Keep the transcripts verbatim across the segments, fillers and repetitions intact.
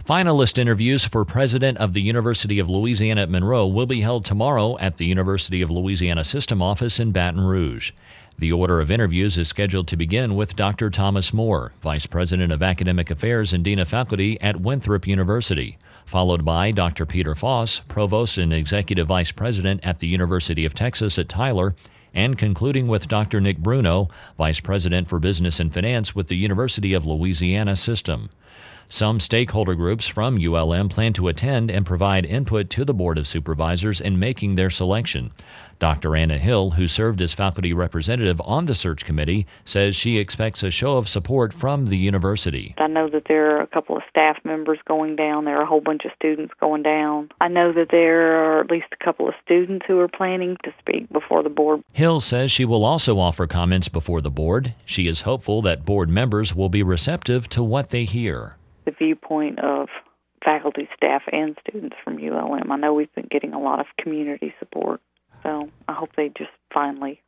Finalist interviews for president of the University of Louisiana at Monroe will be held tomorrow at the University of Louisiana System office in Baton Rouge. The order of interviews is scheduled to begin with Doctor Thomas Moore, Vice President of Academic Affairs and Dean of Faculty at Winthrop University, followed by Doctor Peter Foss, Provost and Executive Vice President at the University of Texas at Tyler, and concluding with Doctor Nick Bruno, Vice President for Business and Finance with the University of Louisiana System. Some stakeholder groups from U L M plan to attend and provide input to the Board of Supervisors in making their selection. Doctor Anna Hill, who served as faculty representative on the search committee, says she expects a show of support from the university. I know that there are a couple of staff members going down. There are a whole bunch of students going down. I know that there are at least a couple of students who are planning to speak before the board. Hill says she will also offer comments before the board. She is hopeful that board members will be receptive to what they hear. The viewpoint of faculty, staff, and students from U L M. I know we've been getting a lot of community support, so I hope they just finally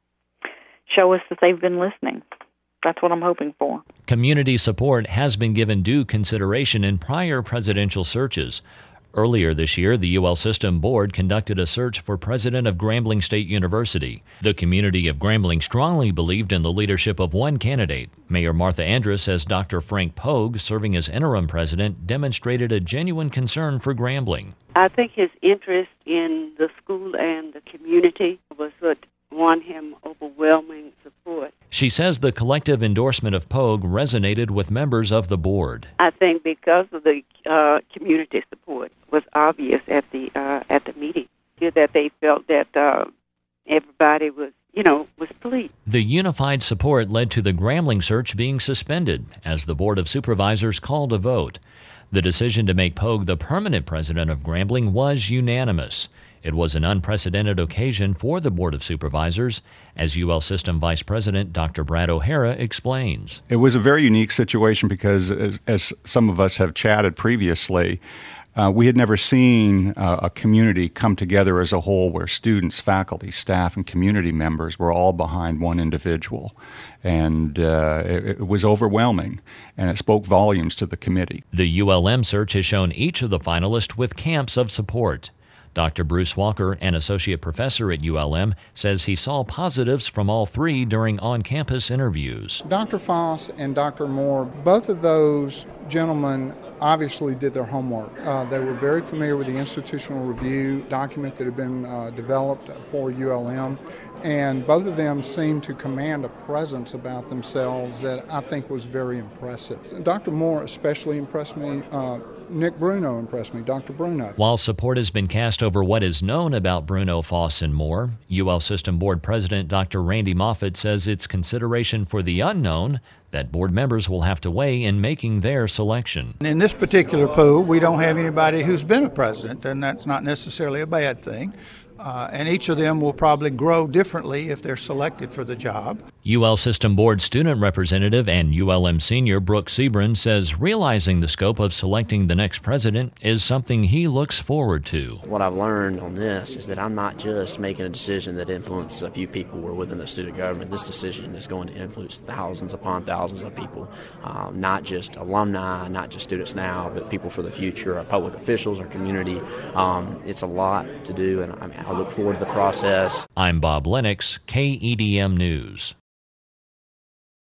show us that they've been listening. That's what I'm hoping for. Community support has been given due consideration in prior presidential searches. Earlier this year, the U L System Board conducted a search for president of Grambling State University. The community of Grambling strongly believed in the leadership of one candidate. Mayor Martha Andrus says Doctor Frank Pogue, serving as interim president, demonstrated a genuine concern for Grambling. I think his interest in the school and the community was what won him overwhelming support. She says the collective endorsement of Pogue resonated with members of the board. I think because of the uh, community support was obvious at the uh, at the meeting, that they felt that uh, everybody was, you know, was pleased. The unified support led to the Grambling search being suspended as the Board of Supervisors called a vote. The decision to make Pogue the permanent president of Grambling was unanimous. It was an unprecedented occasion for the Board of Supervisors, as U L System Vice President Doctor Brad O'Hara explains. It was a very unique situation because, as, as some of us have chatted previously, uh, we had never seen uh, a community come together as a whole where students, faculty, staff, and community members were all behind one individual. And uh, it, it was overwhelming, and it spoke volumes to the committee. The U L M search has shown each of the finalists with camps of support. Doctor Bruce Walker, an associate professor at U L M, says he saw positives from all three during on-campus interviews. Doctor Foss and Doctor Moore, both of those gentlemen obviously did their homework. Uh, they were very familiar with the institutional review document that had been uh, developed for U L M, and both of them seemed to command a presence about themselves that I think was very impressive. Doctor Moore especially impressed me. Uh, Nick Bruno impressed me, Doctor Bruno. While support has been cast over what is known about Bruno, Foss, and Moore, U L System Board President Doctor Randy Moffitt says it's consideration for the unknown that board members will have to weigh in making their selection. In this particular pool, we don't have anybody who's been a president, and that's not necessarily a bad thing. Uh, and each of them will probably grow differently if they're selected for the job. U L System Board student representative and U L M senior Brooke Sebren says realizing the scope of selecting the next president is something he looks forward to. What I've learned on this is that I'm not just making a decision that influences a few people or within the student government. This decision is going to influence thousands upon thousands of people, um, not just alumni, not just students now, but people for the future, our public officials, our community. Um, it's a lot to do, and I, mean, I look forward to the process. I'm Bob Lennox, K E D M News.